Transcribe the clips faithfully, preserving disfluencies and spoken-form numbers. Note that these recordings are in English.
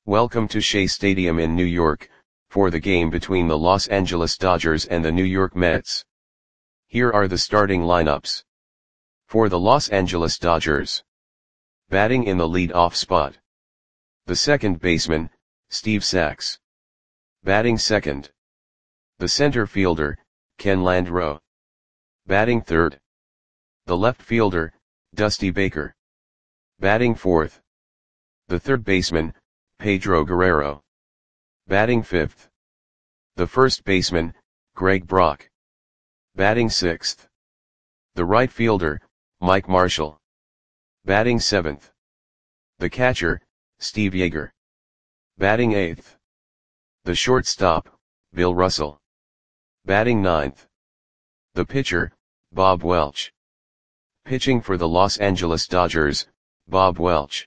Welcome to Shea Stadium in New York, for the game between the Los Angeles Dodgers and the New York Mets. Here are the starting lineups. For the Los Angeles Dodgers. Batting in the lead-off spot. The second baseman, Steve Sax. Batting second. The center fielder, Ken Landreaux. Batting third. The left fielder, Dusty Baker. Batting fourth. The third baseman, Pedro Guerrero. Batting fifth. The first baseman, Greg Brock. Batting sixth. The right fielder, Mike Marshall. Batting seventh. The catcher, Steve Yeager. Batting eighth. The shortstop, Bill Russell. Batting ninth. The pitcher, Bob Welch. Pitching for the Los Angeles Dodgers, Bob Welch.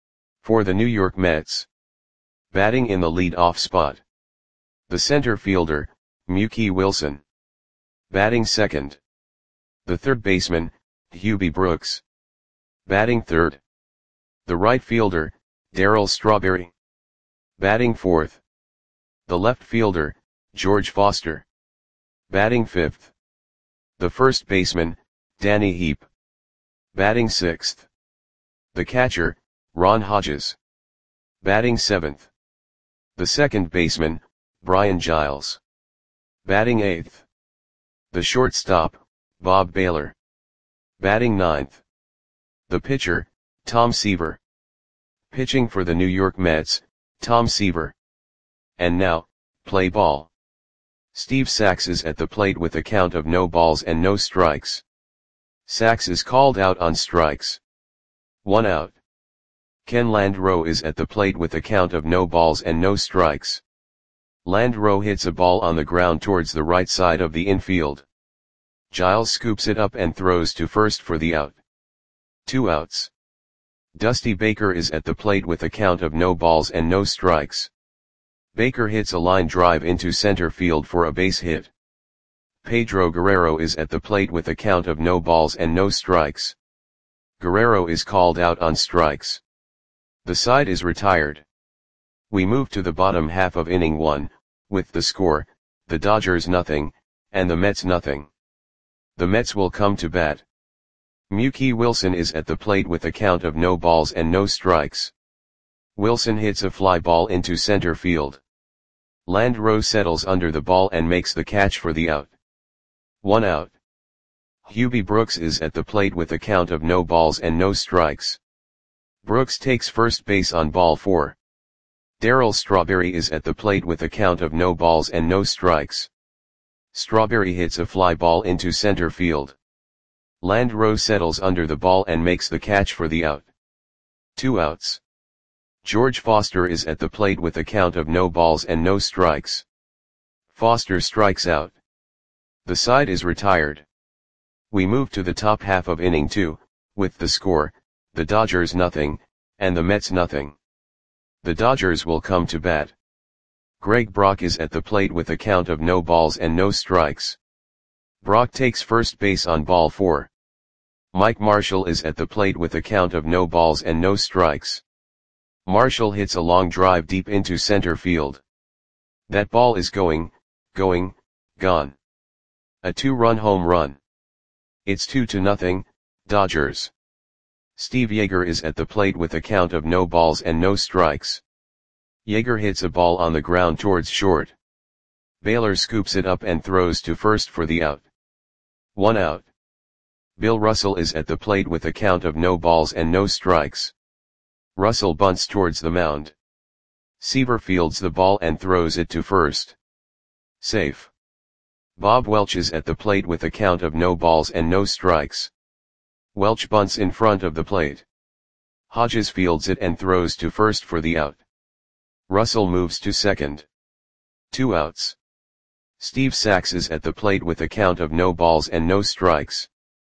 For the New York Mets. Batting in the lead-off spot. The center fielder, Mookie Wilson. Batting second. The third baseman, Hubie Brooks. Batting third. The right fielder, Darryl Strawberry. Batting fourth. The left fielder, George Foster. Batting fifth. The first baseman, Danny Heep. Batting sixth. The catcher, Ron Hodges. Batting seventh. The second baseman, Brian Giles. Batting eighth. The shortstop, Bob Baylor. Batting ninth. The pitcher, Tom Seaver. Pitching for the New York Mets, Tom Seaver. And now, play ball. Steve Sax is at the plate with a count of no balls and no strikes. Sax is called out on strikes. One out. Ken Landreaux is at the plate with a count of no balls and no strikes. Landreaux hits a ball on the ground towards the right side of the infield. Giles scoops it up and throws to first for the out. Two outs. Dusty Baker is at the plate with a count of no balls and no strikes. Baker hits a line drive into center field for a base hit. Pedro Guerrero is at the plate with a count of no balls and no strikes. Guerrero is called out on strikes. The side is retired. We move to the bottom half of inning one, with the score, the Dodgers nothing, and the Mets nothing. The Mets will come to bat. Mookie Wilson is at the plate with a count of no balls and no strikes. Wilson hits a fly ball into center field. Landreaux settles under the ball and makes the catch for the out. One out. Hubie Brooks is at the plate with a count of no balls and no strikes. Brooks takes first base on ball four. Darryl Strawberry is at the plate with a count of no balls and no strikes. Strawberry hits a fly ball into center field. Landreaux settles under the ball and makes the catch for the out. Two outs. George Foster is at the plate with a count of no balls and no strikes. Foster strikes out. The side is retired. We move to the top half of inning two, with the score, the Dodgers nothing, and the Mets nothing. The Dodgers will come to bat. Greg Brock is at the plate with a count of no balls and no strikes. Brock takes first base on ball four. Mike Marshall is at the plate with a count of no balls and no strikes. Marshall hits a long drive deep into center field. That ball is going, going, gone. A two-run home run. It's two to nothing, Dodgers. Steve Yeager is at the plate with a count of no balls and no strikes. Yeager hits a ball on the ground towards short. Baylor scoops it up and throws to first for the out. One out. Bill Russell is at the plate with a count of no balls and no strikes. Russell bunts towards the mound. Seaver fields the ball and throws it to first. Safe. Bob Welch is at the plate with a count of no balls and no strikes. Welch bunts in front of the plate. Hodges fields it and throws to first for the out. Russell moves to second. Two outs. Steve Sax is at the plate with a count of no balls and no strikes.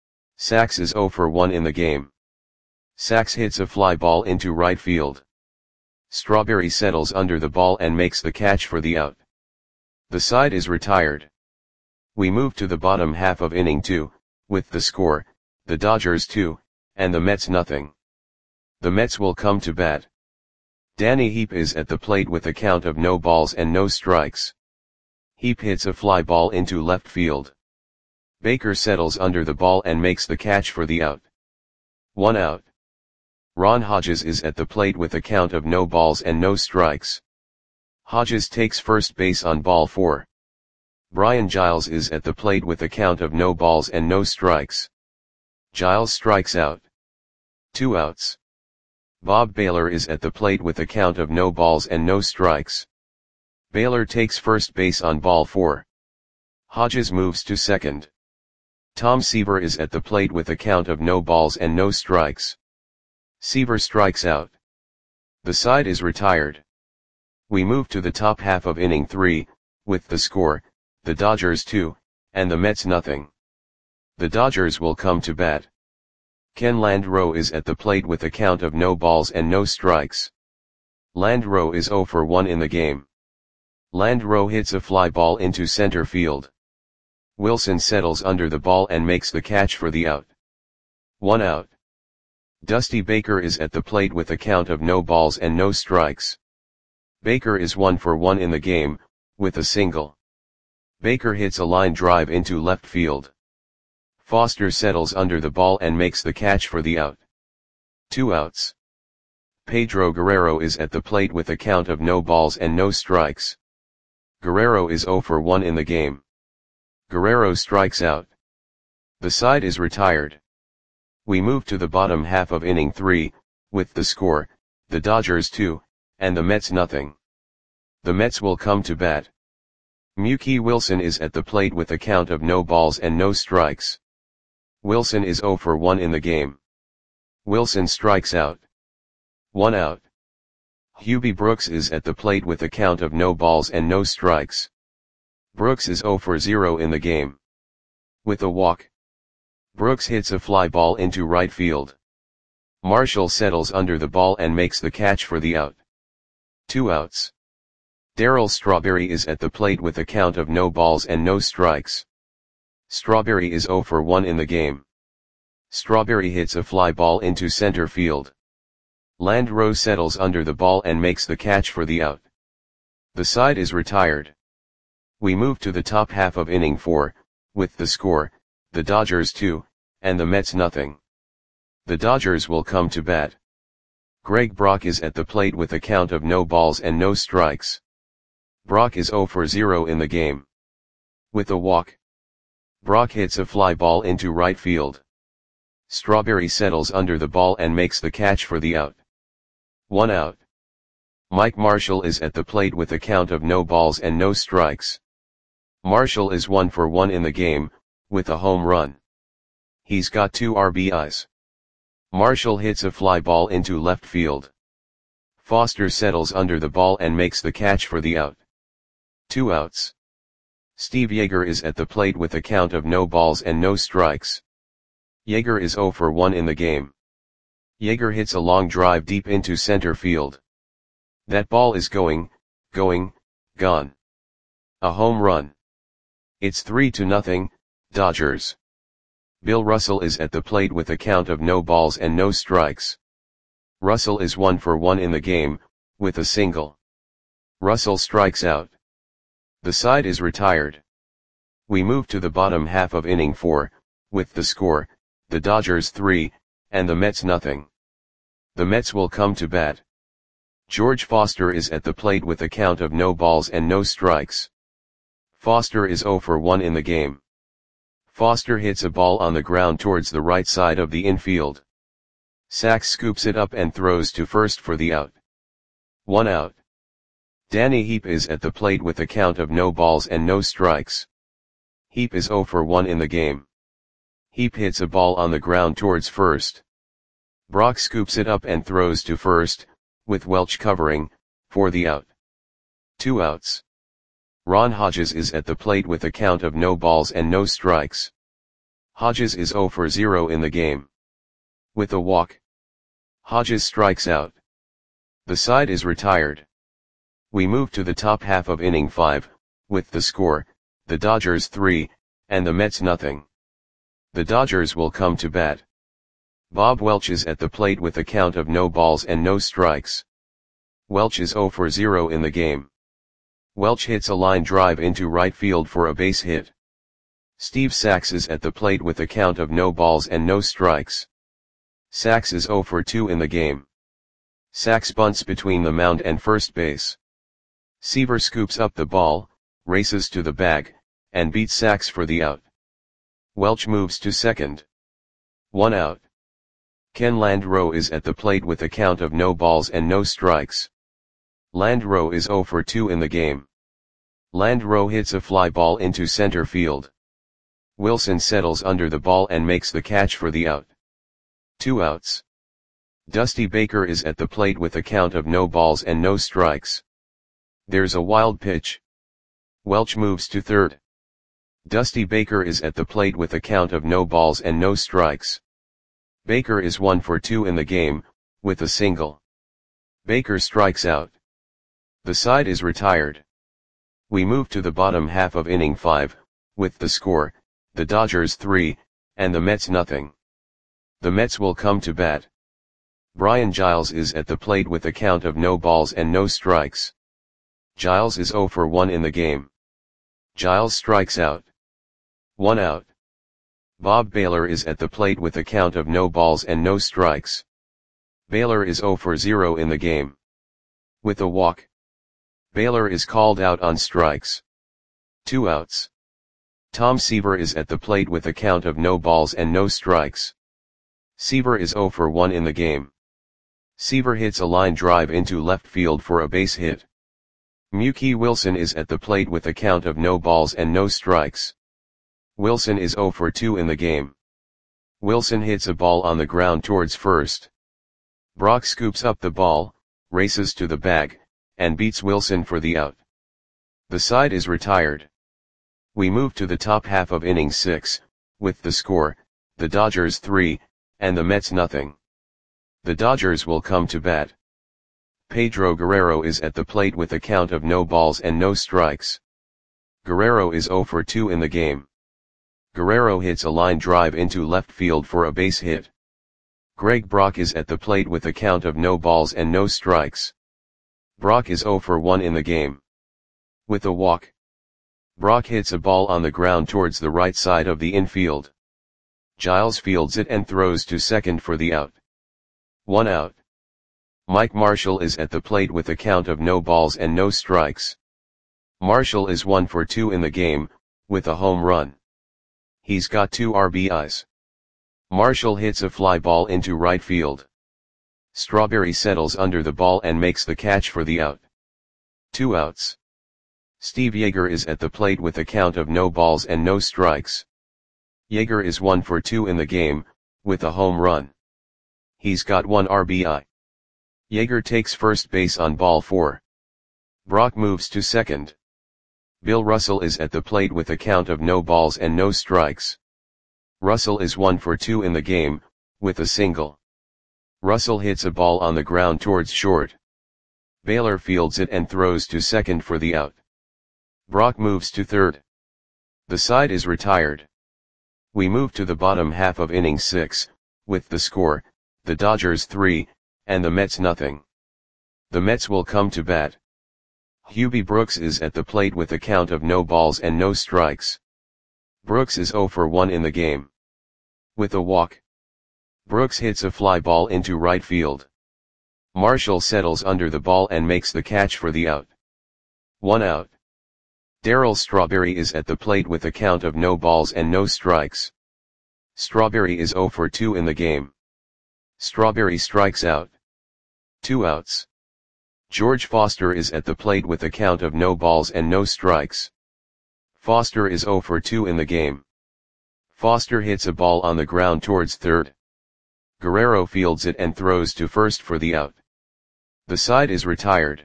Sax is zero for one in the game. Sax hits a fly ball into right field. Strawberry settles under the ball and makes the catch for the out. The side is retired. We move to the bottom half of inning two, with the score, the Dodgers two, and the Mets nothing. The Mets will come to bat. Danny Heap is at the plate with a count of no balls and no strikes. Heap hits a fly ball into left field. Baker settles under the ball and makes the catch for the out. One out. Ron Hodges is at the plate with a count of no balls and no strikes. Hodges takes first base on ball four. Brian Giles is at the plate with a count of no balls and no strikes. Giles strikes out. Two outs. Bob Baylor is at the plate with a count of no balls and no strikes. Baylor takes first base on ball four. Hodges moves to second. Tom Seaver is at the plate with a count of no balls and no strikes. Seaver strikes out. The side is retired. We move to the top half of inning three, with the score, the Dodgers two, and the Mets nothing. The Dodgers will come to bat. Ken Landreau is at the plate with a count of no balls and no strikes. Landreau is oh for one in the game. Landreau hits a fly ball into center field. Wilson settles under the ball and makes the catch for the out. One out. Dusty Baker is at the plate with a count of no balls and no strikes. Baker is one for one in the game, with a single. Baker hits a line drive into left field. Foster settles under the ball and makes the catch for the out. Two outs. Pedro Guerrero is at the plate with a count of no balls and no strikes. Guerrero is oh for one in the game. Guerrero strikes out. The side is retired. We move to the bottom half of inning three, with the score, the Dodgers two, and the Mets nothing. The Mets will come to bat. Mookie Wilson is at the plate with a count of no balls and no strikes. Wilson is oh for one in the game. Wilson strikes out. One out. Hubie Brooks is at the plate with a count of no balls and no strikes. Brooks is oh for zero in the game. With a walk. Brooks hits a fly ball into right field. Marshall settles under the ball and makes the catch for the out. Two outs. Darryl Strawberry is at the plate with a count of no balls and no strikes. Strawberry is oh for one in the game. Strawberry hits a fly ball into center field. Landreau settles under the ball and makes the catch for the out. The side is retired. We move to the top half of inning four, with the score, the Dodgers two, and the Mets nothing. The Dodgers will come to bat. Greg Brock is at the plate with a count of no balls and no strikes. Brock is oh for zero in the game. With a walk. Brock hits a fly ball into right field. Strawberry settles under the ball and makes the catch for the out. One out. Mike Marshall is at the plate with a count of no balls and no strikes. Marshall is one for one in the game, with a home run. He's got two R B Is. Marshall hits a fly ball into left field. Foster settles under the ball and makes the catch for the out. Two outs. Steve Yeager is at the plate with a count of no balls and no strikes. Yeager is oh for one in the game. Yeager hits a long drive deep into center field. That ball is going, going, gone. A home run. It's three to nothing, Dodgers. Bill Russell is at the plate with a count of no balls and no strikes. Russell is one for one in the game, with a single. Russell strikes out. The side is retired. We move to the bottom half of inning four, with the score, the Dodgers three, and the Mets nothing. The Mets will come to bat. George Foster is at the plate with a count of no balls and no strikes. Foster is oh for one in the game. Foster hits a ball on the ground towards the right side of the infield. Sachs scoops it up and throws to first for the out. One out. Danny Heap is at the plate with a count of no balls and no strikes. Heap is oh for one in the game. Heap hits a ball on the ground towards first. Brock scoops it up and throws to first, with Welch covering, for the out. Two outs. Ron Hodges is at the plate with a count of no balls and no strikes. Hodges is oh for zero in the game. With a walk. Hodges strikes out. The side is retired. We move to the top half of inning five, with the score, the Dodgers three, and the Mets nothing. The Dodgers will come to bat. Bob Welch is at the plate with a count of no balls and no strikes. Welch is zero for zero in the game. Welch hits a line drive into right field for a base hit. Steve Sax is at the plate with a count of no balls and no strikes. Sax is zero for two in the game. Sax bunts between the mound and first base. Seaver scoops up the ball, races to the bag, and beats Sax for the out. Welch moves to second. One out. Ken Landreau is at the plate with a count of no balls and no strikes. Landreau is zero for two in the game. Landreau hits a fly ball into center field. Wilson settles under the ball and makes the catch for the out. Two outs. Dusty Baker is at the plate with a count of no balls and no strikes. There's a wild pitch. Welch moves to third. Dusty Baker is at the plate with a count of no balls and no strikes. Baker is one for two in the game, with a single. Baker strikes out. The side is retired. We move to the bottom half of inning five, with the score, the Dodgers three, and the Mets nothing. The Mets will come to bat. Brian Giles is at the plate with a count of no balls and no strikes. Giles is zero for one in the game. Giles strikes out. One out. Bob Baylor is at the plate with a count of no balls and no strikes. Baylor is zero for zero in the game. With a walk. Baylor is called out on strikes. Two outs. Tom Seaver is at the plate with a count of no balls and no strikes. Seaver is zero for one in the game. Seaver hits a line drive into left field for a base hit. Mookie Wilson is at the plate with a count of no balls and no strikes. Wilson is zero for two in the game. Wilson hits a ball on the ground towards first. Brock scoops up the ball, races to the bag, and beats Wilson for the out. The side is retired. We move to the top half of inning six, with the score, the Dodgers three, and the Mets nothing. The Dodgers will come to bat. Pedro Guerrero is at the plate with a count of no balls and no strikes. Guerrero is zero for two in the game. Guerrero hits a line drive into left field for a base hit. Greg Brock is at the plate with a count of no balls and no strikes. Brock is zero for one in the game. With a walk. Brock hits a ball on the ground towards the right side of the infield. Giles fields it and throws to second for the out. One out. Mike Marshall is at the plate with a count of no balls and no strikes. Marshall is one for two in the game, with a home run. He's got two R B Is. Marshall hits a fly ball into right field. Strawberry settles under the ball and makes the catch for the out. Two outs. Steve Yeager is at the plate with a count of no balls and no strikes. Yeager is one for two in the game, with a home run. He's got one R B I. Yeager takes first base on ball four. Brock moves to second. Bill Russell is at the plate with a count of no balls and no strikes. Russell is one for two in the game, with a single. Russell hits a ball on the ground towards short. Baylor fields it and throws to second for the out. Brock moves to third. The side is retired. We move to the bottom half of inning six, with the score, the Dodgers three, and the Mets nothing. The Mets will come to bat. Hubie Brooks is at the plate with a count of no balls and no strikes. Brooks is zero for one in the game. With a walk. Brooks hits a fly ball into right field. Marshall settles under the ball and makes the catch for the out. One out. Darryl Strawberry is at the plate with a count of no balls and no strikes. Strawberry is zero for two in the game. Strawberry strikes out. Two outs. George Foster is at the plate with a count of no balls and no strikes. Foster is zero for two in the game. Foster hits a ball on the ground towards third. Guerrero fields it and throws to first for the out. The side is retired.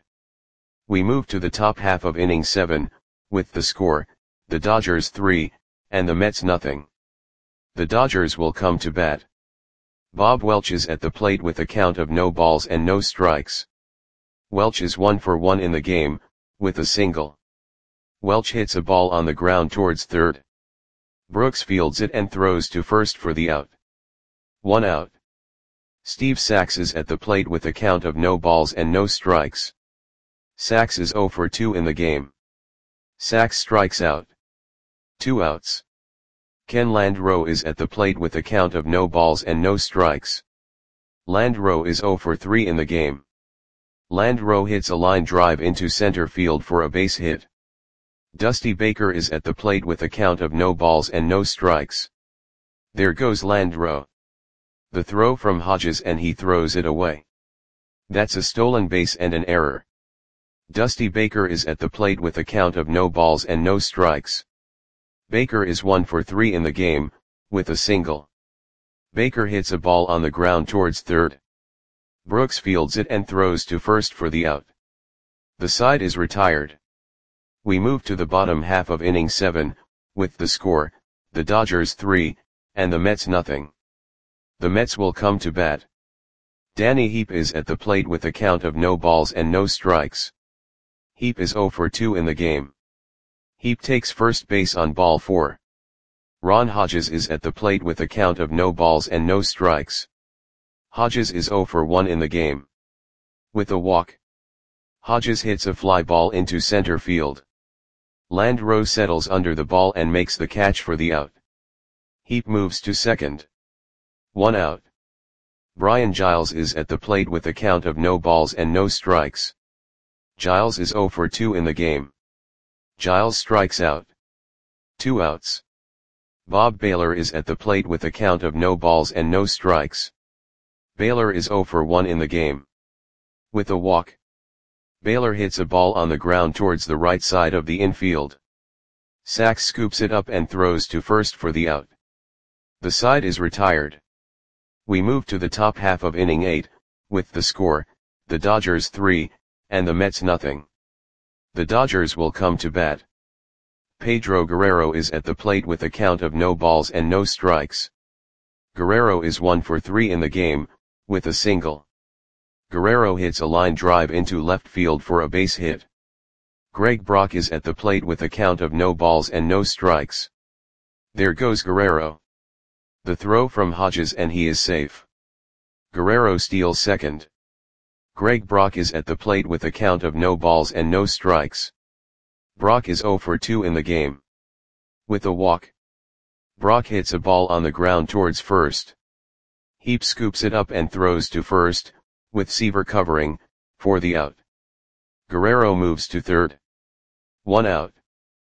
We move to the top half of inning seven, with the score, the Dodgers three, and the Mets nothing. The Dodgers will come to bat. Bob Welch is at the plate with a count of no balls and no strikes. Welch is one for one in the game, with a single. Welch hits a ball on the ground towards third. Brooks fields it and throws to first for the out. One out. Steve Sax is at the plate with a count of no balls and no strikes. Sax is zero for two in the game. Sax strikes out. Two outs. Ken Landreau is at the plate with a count of no balls and no strikes. Landreau is zero for three in the game. Landreau hits a line drive into center field for a base hit. Dusty Baker is at the plate with a count of no balls and no strikes. There goes Landreau. The throw from Hodges and he throws it away. That's a stolen base and an error. Dusty Baker is at the plate with a count of no balls and no strikes. Baker is one for three in the game, with a single. Baker hits a ball on the ground towards third. Brooks fields it and throws to first for the out. The side is retired. We move to the bottom half of inning seven, with the score, the Dodgers three, and the Mets nothing. The Mets will come to bat. Danny Heap is at the plate with a count of no balls and no strikes. Heap is zero for two in the game. Heap takes first base on ball four. Ron Hodges is at the plate with a count of no balls and no strikes. Hodges is zero for one in the game. With a walk. Hodges hits a fly ball into center field. Landreau settles under the ball and makes the catch for the out. Heap moves to second. One out. Brian Giles is at the plate with a count of no balls and no strikes. Giles is zero for two in the game. Giles strikes out. Two outs. Bob Baylor is at the plate with a count of no balls and no strikes. Baylor is zero for one in the game. With a walk. Baylor hits a ball on the ground towards the right side of the infield. Sax scoops it up and throws to first for the out. The side is retired. We move to the top half of inning eight, with the score, the Dodgers three, and the Mets nothing. The Dodgers will come to bat. Pedro Guerrero is at the plate with a count of no balls and no strikes. Guerrero is one for three in the game, with a single. Guerrero hits a line drive into left field for a base hit. Greg Brock is at the plate with a count of no balls and no strikes. There goes Guerrero. The throw from Hodges and he is safe. Guerrero steals second. Greg Brock is at the plate with a count of no balls and no strikes. Brock is zero for two in the game. With a walk. Brock hits a ball on the ground towards first. Heap scoops it up and throws to first, with Seaver covering, for the out. Guerrero moves to third. One out.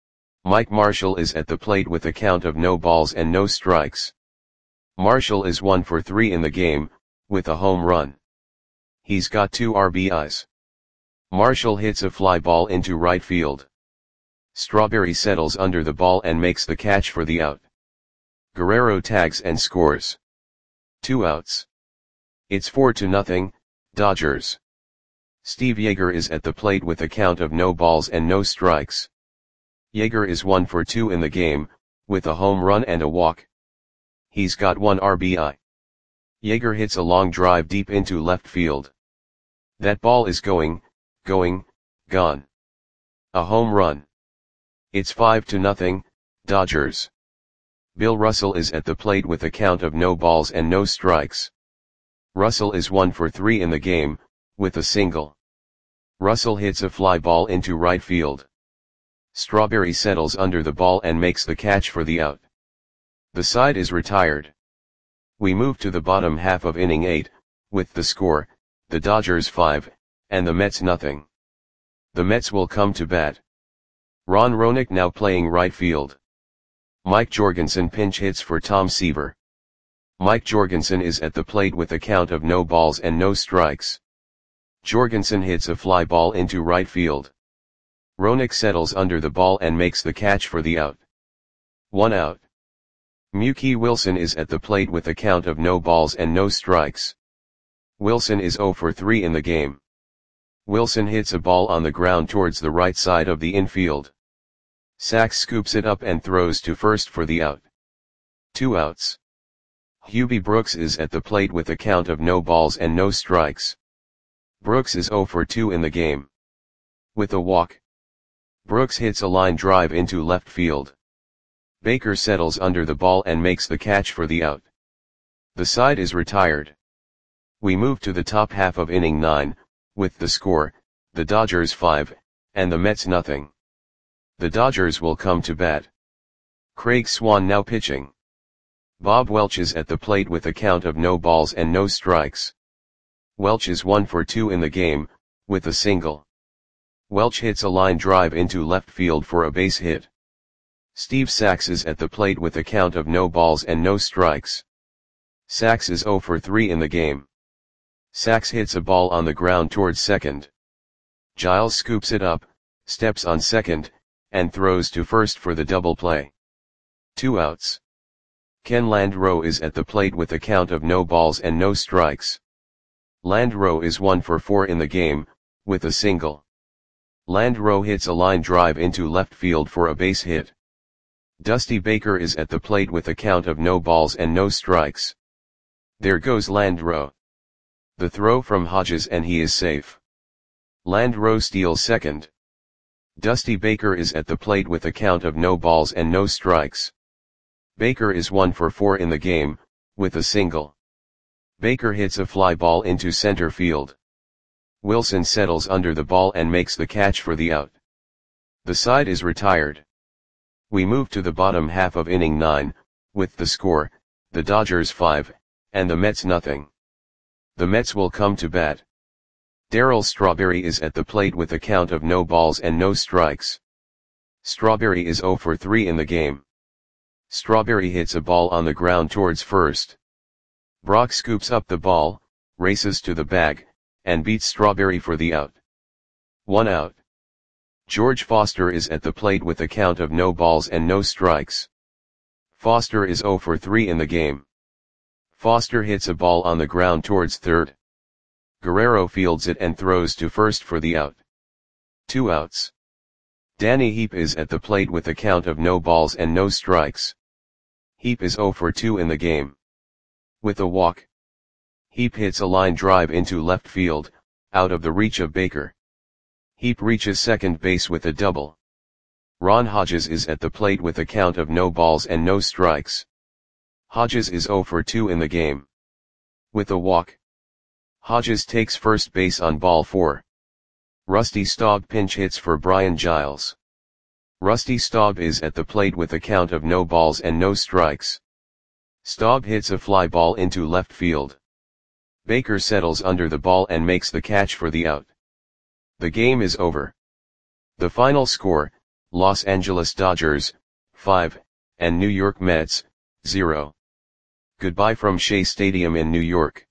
Mike Marshall is at the plate with a count of no balls and no strikes. Marshall is one for three in the game, with a home run. He's got two R B Is. Marshall hits a fly ball into right field. Strawberry settles under the ball and makes the catch for the out. Guerrero tags and scores. Two outs. It's four to nothing, Dodgers. Steve Yeager is at the plate with a count of no balls and no strikes. Yeager is one for two in the game, with a home run and a walk. He's got one R B I. Yeager hits a long drive deep into left field. That ball is going, going, gone. A home run. It's five to nothing, Dodgers. Bill Russell is at the plate with a count of no balls and no strikes. Russell is one for three in the game, with a single. Russell hits a fly ball into right field. Strawberry settles under the ball and makes the catch for the out. The side is retired. We move to the bottom half of inning eight, with the score, the Dodgers five, and the Mets nothing. The Mets will come to bat. Ron Roenick now playing right field. Mike Jorgensen pinch hits for Tom Seaver. Mike Jorgensen is at the plate with a count of no balls and no strikes. Jorgensen hits a fly ball into right field. Roenick settles under the ball and makes the catch for the out. One out. Mookie Wilson is at the plate with a count of no balls and no strikes. Wilson is zero for three in the game. Wilson hits a ball on the ground towards the right side of the infield. Sax scoops it up and throws to first for the out. Two outs. Hubie Brooks is at the plate with a count of no balls and no strikes. Brooks is zero for two in the game. With a walk. Brooks hits a line drive into left field. Baker settles under the ball and makes the catch for the out. The side is retired. We move to the top half of inning nine, with the score, the Dodgers five, and the Mets nothing. The Dodgers will come to bat. Craig Swan now pitching. Bob Welch is at the plate with a count of no balls and no strikes. Welch is one for two in the game, with a single. Welch hits a line drive into left field for a base hit. Steve Sax is at the plate with a count of no balls and no strikes. Sax is zero for three in the game. Sax hits a ball on the ground towards second. Giles scoops it up, steps on second, and throws to first for the double play. Two outs. Ken Landreau is at the plate with a count of no balls and no strikes. Landreau is one for four in the game, with a single. Landreau hits a line drive into left field for a base hit. Dusty Baker is at the plate with a count of no balls and no strikes. There goes Landreau. The throw from Hodges and he is safe. Landreau steals second. Dusty Baker is at the plate with a count of no balls and no strikes. Baker is one for four in the game, with a single. Baker hits a fly ball into center field. Wilson settles under the ball and makes the catch for the out. The side is retired. We move to the bottom half of inning nine, with the score, the Dodgers five, and the Mets nothing. The Mets will come to bat. Darryl Strawberry is at the plate with a count of no balls and no strikes. Strawberry is zero for three in the game. Strawberry hits a ball on the ground towards first. Brock scoops up the ball, races to the bag, and beats Strawberry for the out. One out. George Foster is at the plate with a count of no balls and no strikes. Foster is zero for three in the game. Foster hits a ball on the ground towards third. Guerrero fields it and throws to first for the out. Two outs. Danny Heap is at the plate with a count of no balls and no strikes. Heap is zero for two in the game. With a walk. Heap hits a line drive into left field, out of the reach of Baker. Heap reaches second base with a double. Ron Hodges is at the plate with a count of no balls and no strikes. Hodges is zero for two in the game. With a walk. Hodges takes first base on ball four. Rusty Staub pinch hits for Brian Giles. Rusty Staub is at the plate with a count of no balls and no strikes. Staub hits a fly ball into left field. Baker settles under the ball and makes the catch for the out. The game is over. The final score, Los Angeles Dodgers, five, and New York Mets, zero. Goodbye from Shea Stadium in New York.